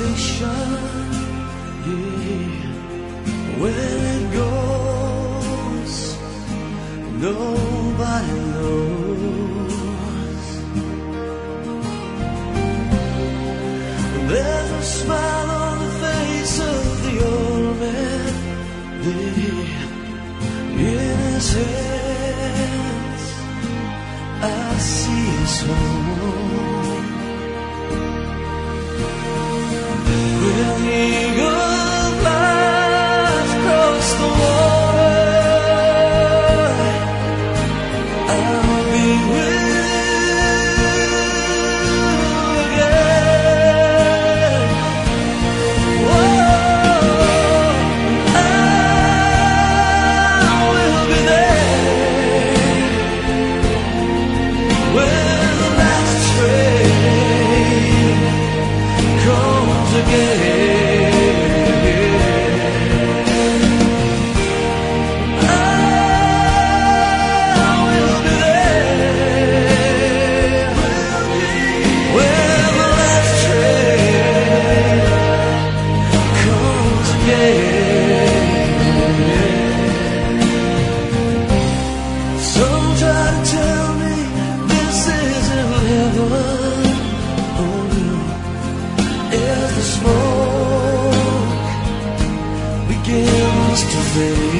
station, yeah, where it goes, nobody knows. There's a smile on the face of the old man, yeah, in his hands I see his home. When the eagle flies across the water, I'll be with you again. Whoa, I will be there when the last train comes again. Begins to fade.